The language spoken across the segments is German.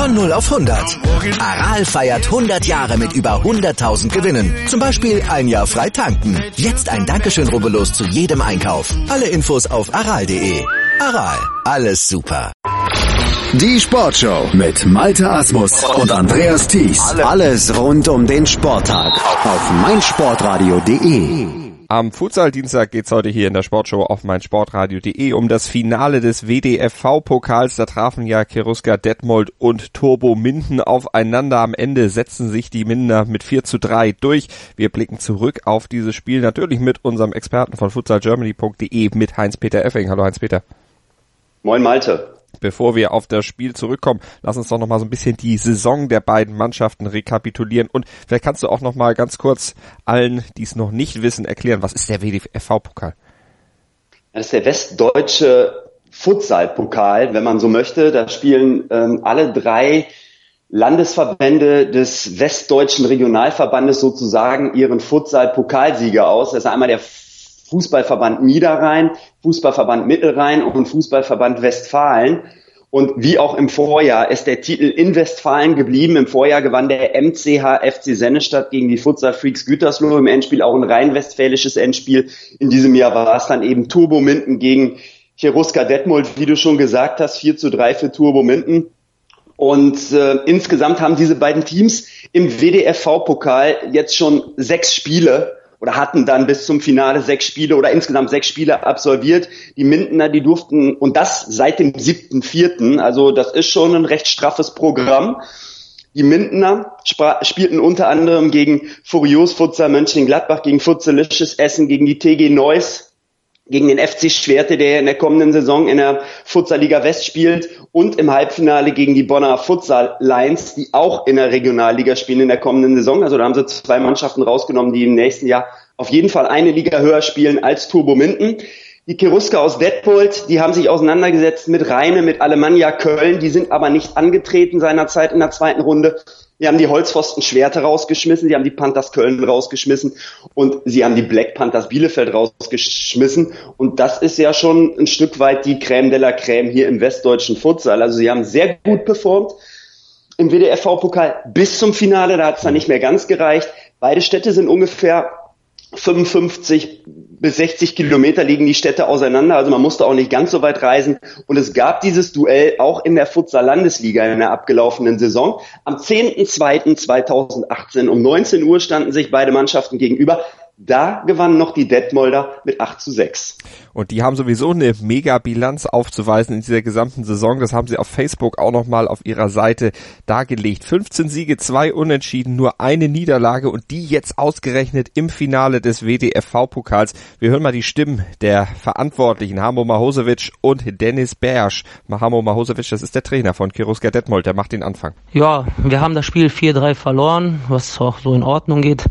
Von 0 auf 100. Aral feiert 100 Jahre mit über 100.000 Gewinnen. Zum Beispiel ein Jahr frei tanken. Jetzt ein Dankeschön, rubbellos zu jedem Einkauf. Alle Infos auf aral.de. Aral, alles super. Die Sportshow mit Malte Asmus und Andreas Thies. Alles rund um den Sporttag auf meinsportradio.de. Am Futsal-Dienstag geht's heute hier in der Sportshow auf meinsportradio.de um das Finale des WDFV-Pokals. Da trafen ja Cheruska Detmold und Turbo Minden aufeinander. Am Ende setzen sich die Mindener mit 4:3 durch. Wir blicken zurück auf dieses Spiel, natürlich mit unserem Experten von futsalgermany.de, mit Heinz-Peter Effing. Hallo Heinz-Peter. Moin Malte. Bevor wir auf das Spiel zurückkommen, lass uns doch noch mal so ein bisschen die Saison der beiden Mannschaften rekapitulieren und vielleicht kannst du auch noch mal ganz kurz allen, die es noch nicht wissen, erklären, was ist der WDFV-Pokal? Das ist der westdeutsche Futsal-Pokal, wenn man so möchte. Da spielen alle 3 Landesverbände des westdeutschen Regionalverbandes sozusagen ihren Futsal-Pokalsieger aus. Das ist einmal der Fußballverband Niederrhein, Fußballverband Mittelrhein und Fußballverband Westfalen. Und wie auch im Vorjahr ist der Titel in Westfalen geblieben. Im Vorjahr gewann der MCH FC Sennestadt gegen die Futsal Freaks Gütersloh im Endspiel, auch ein rhein-westfälisches Endspiel. In diesem Jahr war es dann eben Turbo Minden gegen Cheruska Detmold, wie du schon gesagt hast, 4:3 für Turbo Minden. Und insgesamt haben diese beiden Teams im WDFV-Pokal jetzt schon 6 Spiele oder hatten dann bis zum Finale 6 Spiele oder insgesamt 6 Spiele absolviert. Die Mindener, die durften, und das seit dem 7.4., also das ist schon ein recht straffes Programm. Die Mindener spielten unter anderem gegen Furios Futsal Mönchengladbach, gegen Futsalicious Essen, gegen die TG Neuss, gegen den FC Schwerte, der in der kommenden Saison in der Futsal-Liga West spielt, und im Halbfinale gegen die Bonner Futsal Lions, die auch in der Regionalliga spielen in der kommenden Saison. Also da haben sie 2 Mannschaften rausgenommen, die im nächsten Jahr auf jeden Fall eine Liga höher spielen als Turbo Minden. Die Cheruska aus Detmold, die haben sich auseinandergesetzt mit Rheine, mit Alemannia Köln, die sind aber nicht angetreten seinerzeit in der 2. Runde. Die haben die Holzpfosten Schwerte rausgeschmissen, die haben die Panthers Köln rausgeschmissen und sie haben die Black Panthers Bielefeld rausgeschmissen. Und das ist ja schon ein Stück weit die Crème de la Crème hier im westdeutschen Futsal. Also sie haben sehr gut performt im WDFV-Pokal bis zum Finale, da hat es dann nicht mehr ganz gereicht. Beide Städte sind ungefähr 55 bis 60 Kilometer liegen die Städte auseinander, also man musste auch nicht ganz so weit reisen. Und es gab dieses Duell auch in der Futsal-Landesliga in der abgelaufenen Saison. Am 10.02.2018 um 19 Uhr standen sich beide Mannschaften gegenüber. Da gewannen noch die Detmolder mit 8:6. Und die haben sowieso eine Mega-Bilanz aufzuweisen in dieser gesamten Saison. Das haben sie auf Facebook auch nochmal auf ihrer Seite dargelegt. 15 Siege, 2 Unentschieden, nur eine Niederlage und die jetzt ausgerechnet im Finale des WDFV-Pokals. Wir hören mal die Stimmen der Verantwortlichen, Hamo Mahosevic und Dennis Bersch. Hamo Mahosevic, das ist der Trainer von Cheruska Detmold, der macht den Anfang. Ja, wir haben das Spiel 4:3 verloren, was auch so in Ordnung geht.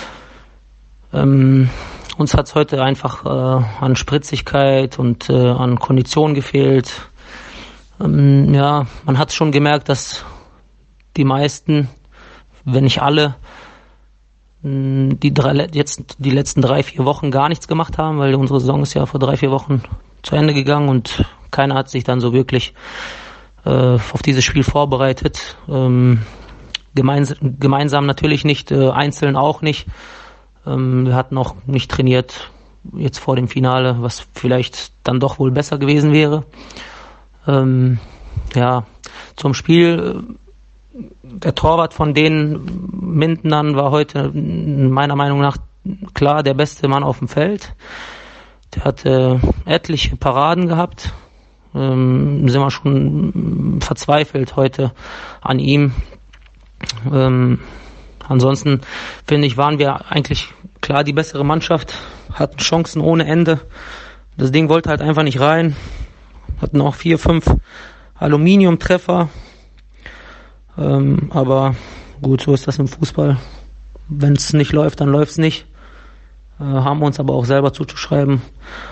Uns hat es heute einfach an Spritzigkeit und an Kondition gefehlt. Ja, man hat schon gemerkt, dass die meisten, wenn nicht alle, die letzten 3-4 Wochen gar nichts gemacht haben, weil unsere Saison ist ja vor 3-4 Wochen zu Ende gegangen und keiner hat sich dann so wirklich auf dieses Spiel vorbereitet. Gemeinsam natürlich nicht, einzeln auch nicht. Wir hatten auch nicht trainiert jetzt vor dem Finale, was vielleicht dann doch wohl besser gewesen wäre. Ja, zum Spiel. Der Torwart von den Mindenern war heute meiner Meinung nach klar der beste Mann auf dem Feld. Der hatte etliche Paraden gehabt. Sind wir schon verzweifelt heute an ihm. Ansonsten, finde ich, waren wir eigentlich klar die bessere Mannschaft, hatten Chancen ohne Ende. Das Ding wollte halt einfach nicht rein. Hatten auch 4-5 Aluminiumtreffer. Aber gut, so ist das im Fußball. Wenn es nicht läuft, dann läuft es nicht. Haben wir uns aber auch selber zuzuschreiben.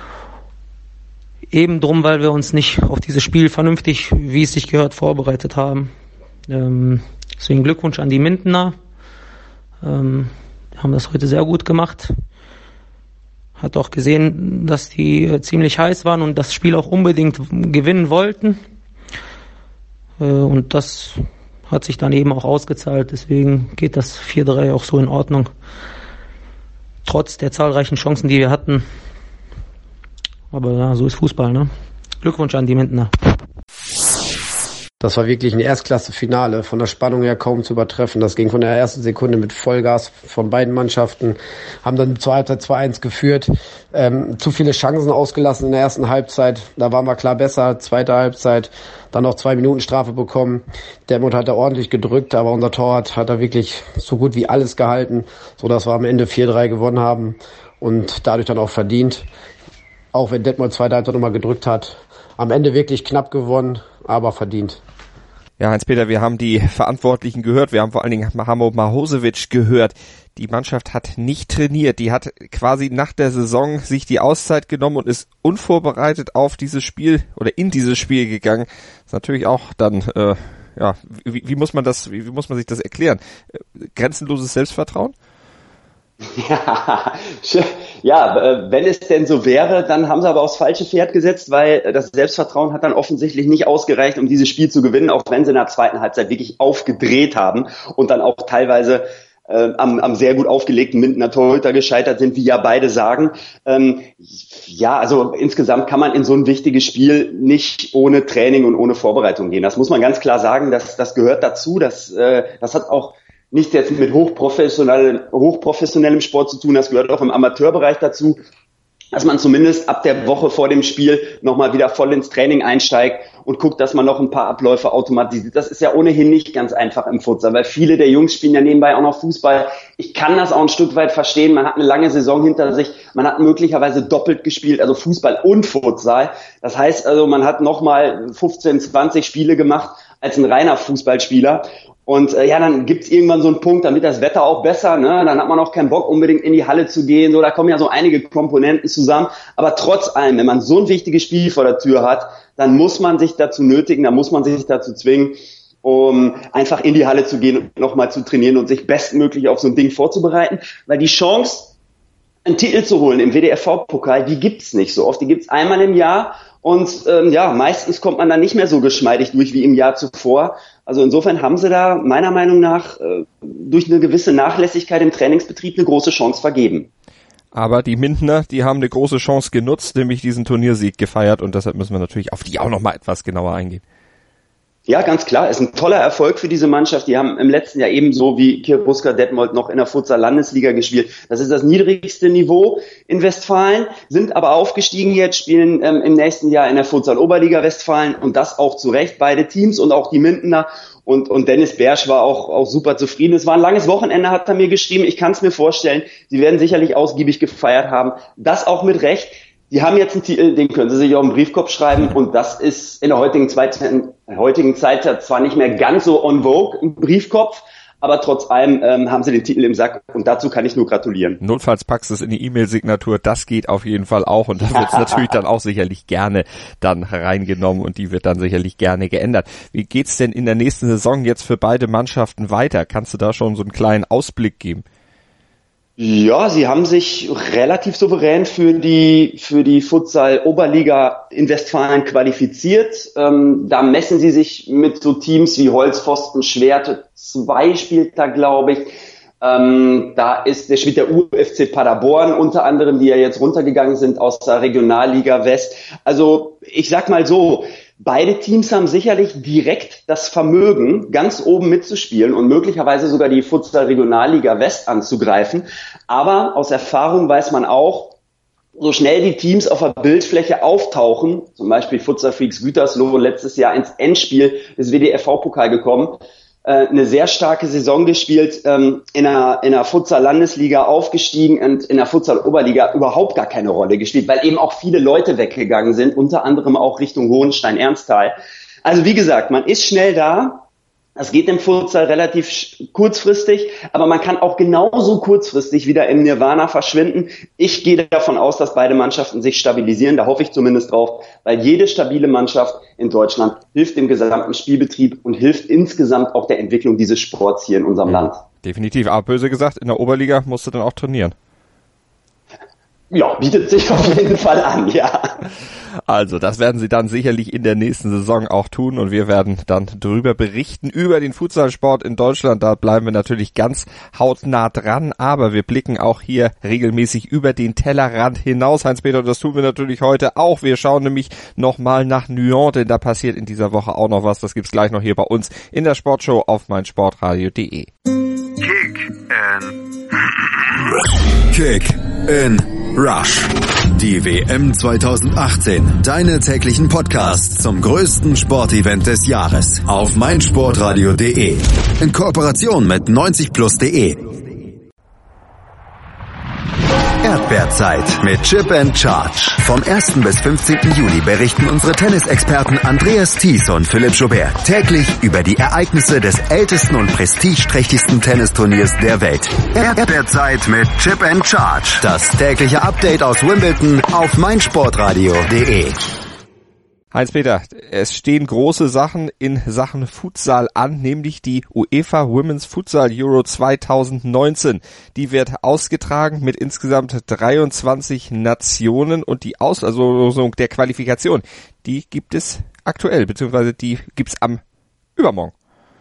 Eben drum, weil wir uns nicht auf dieses Spiel vernünftig, wie es sich gehört, vorbereitet haben. Deswegen Glückwunsch an die Mindener. Haben das heute sehr gut gemacht. Hat auch gesehen, dass die ziemlich heiß waren und das Spiel auch unbedingt gewinnen wollten. Und das hat sich dann eben auch ausgezahlt. Deswegen geht das 4-3 auch so in Ordnung. Trotz der zahlreichen Chancen, die wir hatten. Aber ja, so ist Fußball, ne? Glückwunsch an die Mindener. Das war wirklich ein Erstklasse-Finale, von der Spannung her kaum zu übertreffen. Das ging von der ersten Sekunde mit Vollgas von beiden Mannschaften, haben dann zur Halbzeit 2-1 geführt, zu viele Chancen ausgelassen in der ersten Halbzeit, da waren wir klar besser, zweite Halbzeit, dann noch 2 Minuten Strafe bekommen. Dermot hat da ordentlich gedrückt, aber unser Torwart hat da wirklich so gut wie alles gehalten, sodass wir am Ende 4-3 gewonnen haben und dadurch dann auch verdient. Auch wenn Detmold zweite Halbzeit nochmal gedrückt hat, am Ende wirklich knapp gewonnen, aber verdient. Ja, Heinz-Peter, wir haben die Verantwortlichen gehört, wir haben vor allen Dingen Hamo Mahosevic gehört. Die Mannschaft hat nicht trainiert, die hat quasi nach der Saison sich die Auszeit genommen und ist unvorbereitet auf dieses Spiel oder in dieses Spiel gegangen. Das ist natürlich auch dann, wie muss man sich das erklären? Grenzenloses Selbstvertrauen? Ja, wenn es denn so wäre, dann haben sie aber aufs falsche Pferd gesetzt, weil das Selbstvertrauen hat dann offensichtlich nicht ausgereicht, um dieses Spiel zu gewinnen, auch wenn sie in der zweiten Halbzeit wirklich aufgedreht haben und dann auch teilweise am sehr gut aufgelegten Mindener Torhüter gescheitert sind, wie ja beide sagen. Also insgesamt kann man in so ein wichtiges Spiel nicht ohne Training und ohne Vorbereitung gehen. Das muss man ganz klar sagen, das gehört dazu, das hat auch nichts jetzt mit hochprofessionellem Sport zu tun, das gehört auch im Amateurbereich dazu, dass man zumindest ab der Woche vor dem Spiel nochmal wieder voll ins Training einsteigt und guckt, dass man noch ein paar Abläufe automatisiert. Das ist ja ohnehin nicht ganz einfach im Futsal, weil viele der Jungs spielen ja nebenbei auch noch Fußball. Ich kann das auch ein Stück weit verstehen. Man hat eine lange Saison hinter sich. Man hat möglicherweise doppelt gespielt, also Fußball und Futsal. Das heißt also, man hat nochmal 15, 20 Spiele gemacht als ein reiner Fußballspieler. Und dann gibt's irgendwann so einen Punkt, damit das Wetter auch besser, ne? Dann hat man auch keinen Bock, unbedingt in die Halle zu gehen. So, da kommen ja so einige Komponenten zusammen. Aber trotz allem, wenn man so ein wichtiges Spiel vor der Tür hat, dann muss man sich dazu nötigen, dann muss man sich dazu zwingen, um einfach in die Halle zu gehen und nochmal zu trainieren und sich bestmöglich auf so ein Ding vorzubereiten. Weil die Chance, einen Titel zu holen im WDRV-Pokal, die gibt's nicht so oft. Die gibt's einmal im Jahr. Und meistens kommt man dann nicht mehr so geschmeidig durch wie im Jahr zuvor. Also insofern haben sie da meiner Meinung nach durch eine gewisse Nachlässigkeit im Trainingsbetrieb eine große Chance vergeben. Aber die Mindener, die haben eine große Chance genutzt, nämlich diesen Turniersieg gefeiert und deshalb müssen wir natürlich auf die auch nochmal etwas genauer eingehen. Ja, ganz klar. Ist ein toller Erfolg für diese Mannschaft. Die haben im letzten Jahr ebenso wie Kirbuska Detmold noch in der Futsal-Landesliga gespielt. Das ist das niedrigste Niveau in Westfalen, sind aber aufgestiegen jetzt, spielen im nächsten Jahr in der Futsal-Oberliga Westfalen und das auch zu Recht, beide Teams und auch die Mindener. Und Dennis Bersch war auch super zufrieden. Es war ein langes Wochenende, hat er mir geschrieben. Ich kann es mir vorstellen. Sie werden sicherlich ausgiebig gefeiert haben. Das auch mit Recht. Die haben jetzt einen Titel, den können sie sich auf den Briefkopf schreiben und das ist in der heutigen Zeit zwar nicht mehr ganz so en vogue im Briefkopf, aber trotz allem haben sie den Titel im Sack und dazu kann ich nur gratulieren. Notfalls packst du es in die E-Mail-Signatur, das geht auf jeden Fall auch und da wird es natürlich dann auch sicherlich gerne dann reingenommen und die wird dann sicherlich gerne geändert. Wie geht's denn in der nächsten Saison jetzt für beide Mannschaften weiter? Kannst du da schon so einen kleinen Ausblick geben? Ja, sie haben sich relativ souverän für die Futsal-Oberliga in Westfalen qualifiziert. Da messen sie sich mit so Teams wie Holzpfosten, Schwerte 2 spielt da, glaube ich. Da spielt der UFC Paderborn unter anderem, die ja jetzt runtergegangen sind aus der Regionalliga West. Also ich sag mal so, beide Teams haben sicherlich direkt das Vermögen, ganz oben mitzuspielen und möglicherweise sogar die Futsal-Regionalliga West anzugreifen. Aber aus Erfahrung weiß man auch, so schnell die Teams auf der Bildfläche auftauchen, zum Beispiel Futsal Freaks Gütersloh letztes Jahr ins Endspiel des WDRV-Pokal gekommen, eine sehr starke Saison gespielt, in der Futsal-Landesliga aufgestiegen und in der Futsal-Oberliga überhaupt gar keine Rolle gespielt, weil eben auch viele Leute weggegangen sind, unter anderem auch Richtung Hohenstein-Ernsthal. Also wie gesagt, man ist schnell da. Das geht im Futsal relativ kurzfristig, aber man kann auch genauso kurzfristig wieder im Nirvana verschwinden. Ich gehe davon aus, dass beide Mannschaften sich stabilisieren, da hoffe ich zumindest drauf, weil jede stabile Mannschaft in Deutschland hilft dem gesamten Spielbetrieb und hilft insgesamt auch der Entwicklung dieses Sports hier in unserem Land. Definitiv, aber böse gesagt, in der Oberliga musst du dann auch trainieren. Ja, bietet sich auf jeden Fall an, ja. Also, das werden sie dann sicherlich in der nächsten Saison auch tun und wir werden dann drüber berichten, über den Futsalsport in Deutschland. Da bleiben wir natürlich ganz hautnah dran, aber wir blicken auch hier regelmäßig über den Tellerrand hinaus. Heinz-Peter, das tun wir natürlich heute auch. Wir schauen nämlich nochmal nach Nyon, denn da passiert in dieser Woche auch noch was. Das gibt's gleich noch hier bei uns in der Sportshow auf meinsportradio.de. Kick in Rush. Die WM 2018. Deine täglichen Podcasts zum größten Sportevent des Jahres. Auf meinsportradio.de. In Kooperation mit 90plus.de. Erdbeerzeit mit Chip and Charge. Vom 1. bis 15. Juli berichten unsere Tennisexperten Andreas Thies und Philipp Joubert täglich über die Ereignisse des ältesten und prestigeträchtigsten Tennisturniers der Welt. Erdbeerzeit mit Chip and Charge. Das tägliche Update aus Wimbledon auf meinsportradio.de. Heinz-Peter, es stehen große Sachen in Sachen Futsal an, nämlich die UEFA Women's Futsal Euro 2019. Die wird ausgetragen mit insgesamt 23 Nationen und die Auslosung der Qualifikation, die gibt es aktuell, beziehungsweise die gibt's am übermorgen.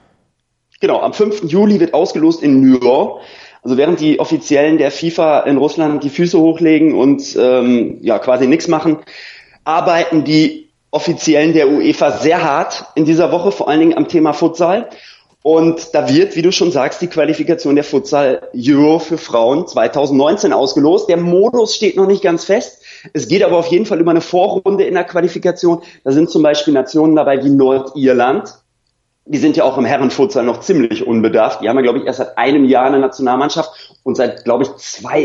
Genau, am 5. Juli wird ausgelost in Nyon. Also während die Offiziellen der FIFA in Russland die Füße hochlegen und quasi nichts machen, arbeiten die Offiziellen der UEFA sehr hart in dieser Woche, vor allen Dingen am Thema Futsal. Und da wird, wie du schon sagst, die Qualifikation der Futsal Euro für Frauen 2019 ausgelost. Der Modus steht noch nicht ganz fest. Es geht aber auf jeden Fall über eine Vorrunde in der Qualifikation. Da sind zum Beispiel Nationen dabei wie Nordirland. Die sind ja auch im Herrenfutsal noch ziemlich unbedarft. Die haben ja, glaube ich, erst seit einem Jahr eine Nationalmannschaft und seit, glaube ich,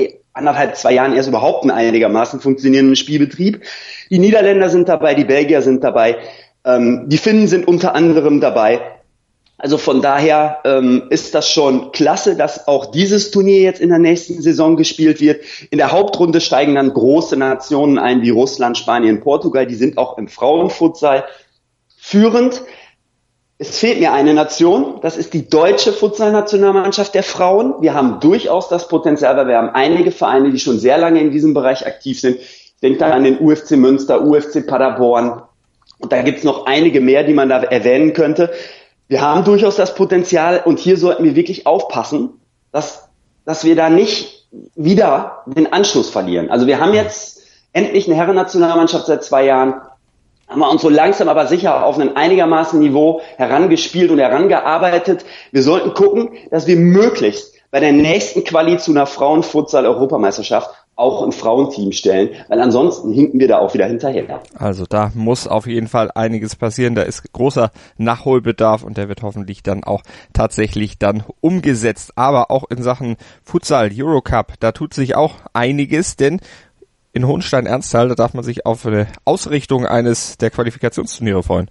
2 Jahren erst überhaupt einen einigermaßen funktionierenden Spielbetrieb. Die Niederländer sind dabei, die Belgier sind dabei, die Finnen sind unter anderem dabei. Also von daher ist das schon klasse, dass auch dieses Turnier jetzt in der nächsten Saison gespielt wird. In der Hauptrunde steigen dann große Nationen ein wie Russland, Spanien, Portugal. Die sind auch im Frauenfutsal führend. Es fehlt mir eine Nation, das ist die deutsche Futsal-Nationalmannschaft der Frauen. Wir haben durchaus das Potenzial, weil wir haben einige Vereine, die schon sehr lange in diesem Bereich aktiv sind. Ich denke da an den UFC Münster, UFC Paderborn und da gibt es noch einige mehr, die man da erwähnen könnte. Wir haben durchaus das Potenzial und hier sollten wir wirklich aufpassen, dass wir da nicht wieder den Anschluss verlieren. Also wir haben jetzt endlich eine Herrennationalmannschaft seit 2 Jahren, haben wir uns so langsam aber sicher auf ein einigermaßen Niveau herangespielt und herangearbeitet. Wir sollten gucken, dass wir möglichst bei der nächsten Quali zu einer Frauenfutsal-Europameisterschaft auch ein Frauenteam stellen, weil ansonsten hinken wir da auch wieder hinterher. Also da muss auf jeden Fall einiges passieren, da ist großer Nachholbedarf und der wird hoffentlich dann auch tatsächlich dann umgesetzt. Aber auch in Sachen Futsal Eurocup, da tut sich auch einiges, denn in Hohenstein-Ernsthal, da darf man sich auf eine Ausrichtung eines der Qualifikationsturniere freuen.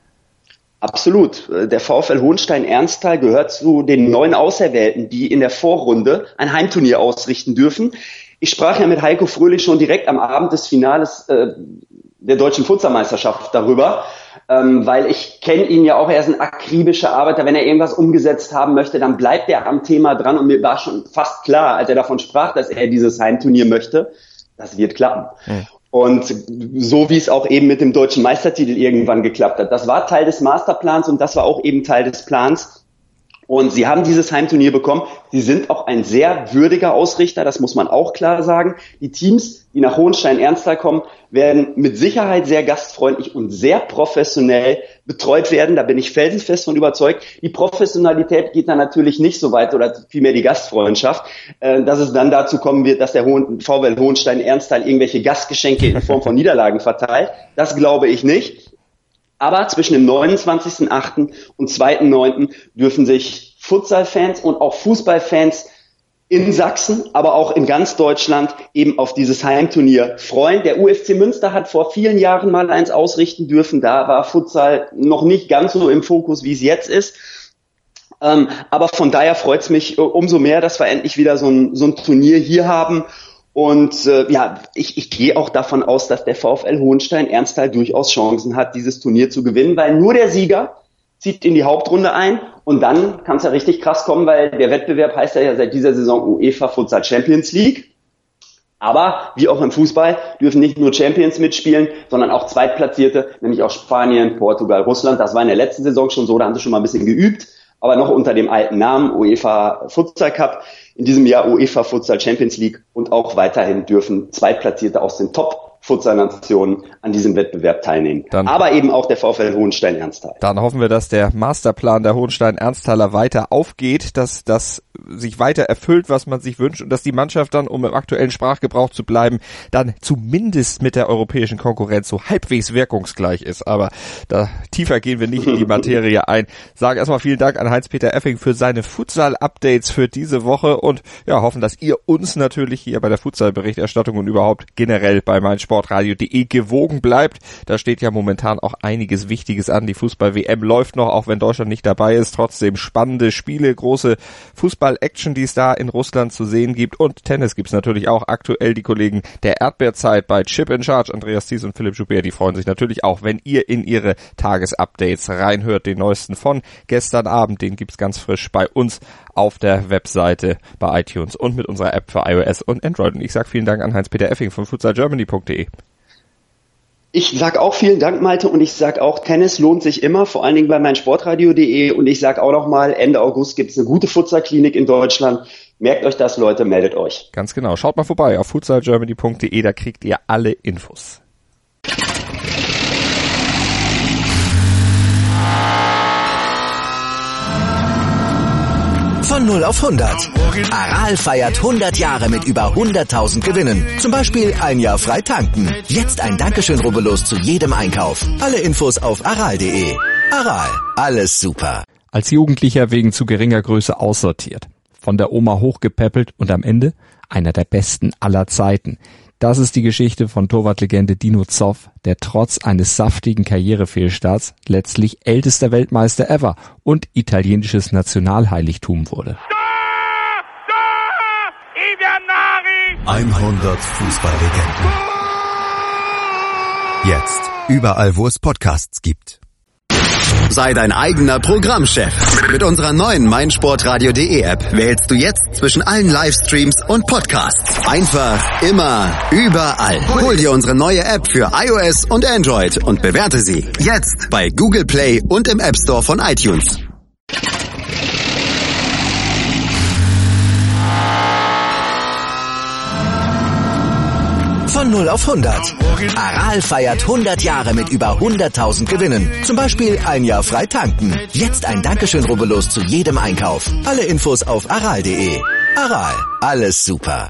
Absolut. Der VfL Hohenstein-Ernsthal gehört zu den 9 Auserwählten, die in der Vorrunde ein Heimturnier ausrichten dürfen. Ich sprach ja mit Heiko Fröhlich schon direkt am Abend des Finales der deutschen Futsalmeisterschaft darüber, weil ich kenne ihn ja auch, er ist ein akribischer Arbeiter. Wenn er irgendwas umgesetzt haben möchte, dann bleibt er am Thema dran und mir war schon fast klar, als er davon sprach, dass er dieses Heimturnier möchte, das wird klappen. Und so wie es auch eben mit dem deutschen Meistertitel irgendwann geklappt hat. Das war Teil des Masterplans und das war auch eben Teil des Plans. Und sie haben dieses Heimturnier bekommen. Sie sind auch ein sehr würdiger Ausrichter, das muss man auch klar sagen. Die Teams, die nach Hohenstein-Ernsthal kommen, werden mit Sicherheit sehr gastfreundlich und sehr professionell betreut werden. Da bin ich felsenfest von überzeugt. Die Professionalität geht dann natürlich nicht so weit, oder vielmehr die Gastfreundschaft, dass es dann dazu kommen wird, dass der VfL Hohenstein-Ernsthal irgendwelche Gastgeschenke in Form von Niederlagen verteilt. Das glaube ich nicht. Aber zwischen dem 29.08. und 2.09. dürfen sich Futsal-Fans und auch Fußballfans in Sachsen, aber auch in ganz Deutschland eben auf dieses Heimturnier freuen. Der UFC Münster hat vor vielen Jahren mal eins ausrichten dürfen. Da war Futsal noch nicht ganz so im Fokus, wie es jetzt ist. Aber von daher freut es mich umso mehr, dass wir endlich wieder so ein Turnier hier haben. Und ich gehe auch davon aus, dass der VfL Hohenstein-Ernsthal durchaus Chancen hat, dieses Turnier zu gewinnen, weil nur der Sieger zieht in die Hauptrunde ein und dann kann es ja richtig krass kommen, weil der Wettbewerb heißt ja seit dieser Saison UEFA Futsal Champions League. Aber wie auch im Fußball dürfen nicht nur Champions mitspielen, sondern auch Zweitplatzierte, nämlich auch Spanien, Portugal, Russland. Das war in der letzten Saison schon so, da haben sie schon mal ein bisschen geübt, aber noch unter dem alten Namen UEFA Futsal Cup. In diesem Jahr UEFA Futsal Champions League und auch weiterhin dürfen Zweitplatzierte aus den Top-Futsal-Nationen an diesem Wettbewerb teilnehmen. Aber eben auch der VfL Hohenstein-Ernsthal. Dann hoffen wir, dass der Masterplan der Hohenstein-Ernstthaler weiter aufgeht, dass das sich weiter erfüllt, was man sich wünscht und dass die Mannschaft dann, um im aktuellen Sprachgebrauch zu bleiben, dann zumindest mit der europäischen Konkurrenz so halbwegs wirkungsgleich ist. Aber da tiefer gehen wir nicht in die Materie ein. Sage erstmal vielen Dank an Heinz-Peter Effing für seine Futsal-Updates für diese Woche und ja, hoffen, dass ihr uns natürlich hier bei der Futsal-Berichterstattung und überhaupt generell bei meinsportradio.de gewogen bleibt. Da steht ja momentan auch einiges Wichtiges an. Die Fußball-WM läuft noch, auch wenn Deutschland nicht dabei ist. Trotzdem spannende Spiele, große Fußball-Action, die es da in Russland zu sehen gibt. Und Tennis gibt's natürlich auch aktuell. Die Kollegen der Erdbeerzeit bei Chip in Charge, Andreas Thies und Philipp Joubert, die freuen sich natürlich auch, wenn ihr in ihre Tagesupdates reinhört. Den neuesten von gestern Abend, den gibt's ganz frisch bei uns auf der Webseite bei iTunes und mit unserer App für iOS und Android. Und ich sage vielen Dank an Heinz-Peter Effing von futsalgermany.de. Ich sag auch vielen Dank, Malte, und ich sag auch, Tennis lohnt sich immer, vor allen Dingen bei meinsportradio.de. Und ich sag auch noch mal, Ende August gibt's eine gute Futsalklinik in Deutschland. Merkt euch das, Leute, meldet euch. Ganz genau. Schaut mal vorbei auf futsalgermany.de, da kriegt ihr alle Infos. Von 0 auf 100. Aral feiert 100 Jahre mit über 100.000 Gewinnen. Zum Beispiel ein Jahr frei tanken. Jetzt ein Dankeschön, rubbellos zu jedem Einkauf. Alle Infos auf aral.de. Aral, alles super. Als Jugendlicher wegen zu geringer Größe aussortiert. Von der Oma hochgepäppelt und am Ende einer der besten aller Zeiten. Das ist die Geschichte von Torwartlegende Dino Zoff, der trotz eines saftigen Karrierefehlstarts letztlich ältester Weltmeister ever und italienisches Nationalheiligtum wurde. 100 Fußballlegenden. Jetzt überall, wo es Podcasts gibt. Sei dein eigener Programmchef. Mit unserer neuen meinsportradio.de App wählst du jetzt zwischen allen Livestreams und Podcasts. Einfach, immer, überall. Hol dir unsere neue App für iOS und Android und bewerte sie jetzt bei Google Play und im App Store von iTunes. Von 0 auf 100. Aral feiert 100 Jahre mit über 100.000 Gewinnen. Zum Beispiel ein Jahr frei tanken. Jetzt ein Dankeschön, rubbellos zu jedem Einkauf. Alle Infos auf aral.de. Aral, alles super.